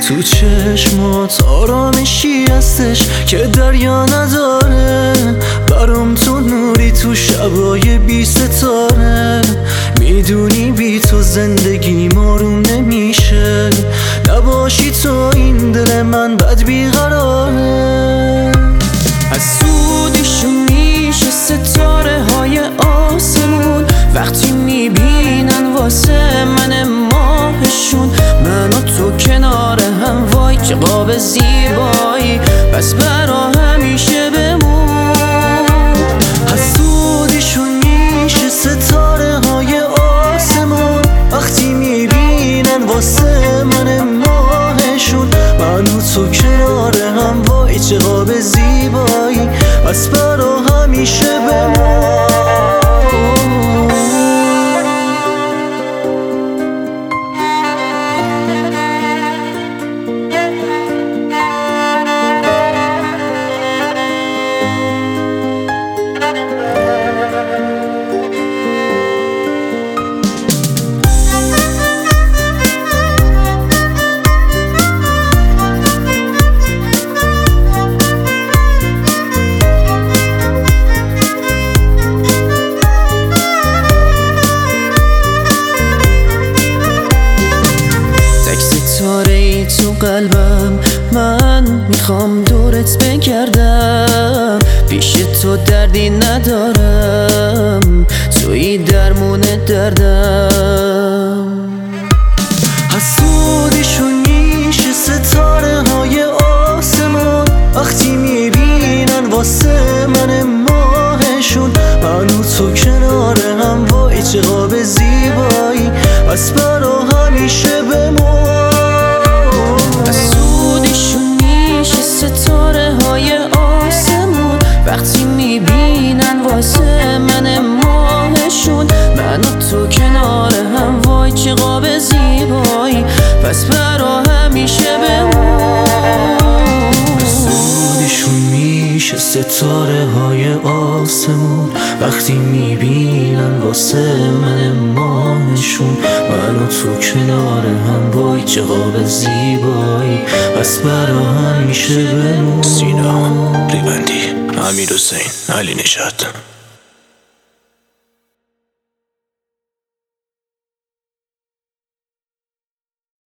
تو چشمات آرامشی هستش که دریا نداره، برام تو نوری تو شبای بی ستاره. میدونی بی تو زندگی آروم نمیشه، نباشی تو این دل من بد بیقراره. حسودیشون میشه ستاره های آسمون، وقتی میبینن واسه من ماهشون. من و تو کنار هم، وای چه قاب زیبایی، پس برا همیشه بمون. حسودیشون میشه ستاره های آسمون، وقتی میبینن واسه من ماهشون. من و تو کنار هم، وای چه قاب زیبایی، پس برا همیشه بمون. تو قلبم من میخوام دورت بگردم، پیش تو دردی ندارم، توی درمون دردم. حسودیشون میشه ستاره های آسمون، وقتی میبینن واسه من ماهشون. من و تو کنار هم، وای چه قاب زیبایی، پس برا همیشه بمون. ستاره های آسمون، وقتی میبینن واسه من ماهشون. من و تو کنار هم، وای چه قاب زیبایی، پس برا همیشه بمون. حسودیشون میشه ستاره های آسمون، وقتی میبینن واسه من ماهشون. من و تو کنار هم، وای چه قاب زیبایی، پس برا همیشه بمون. سینا ریبندی، امیر حسین، علی نژاد.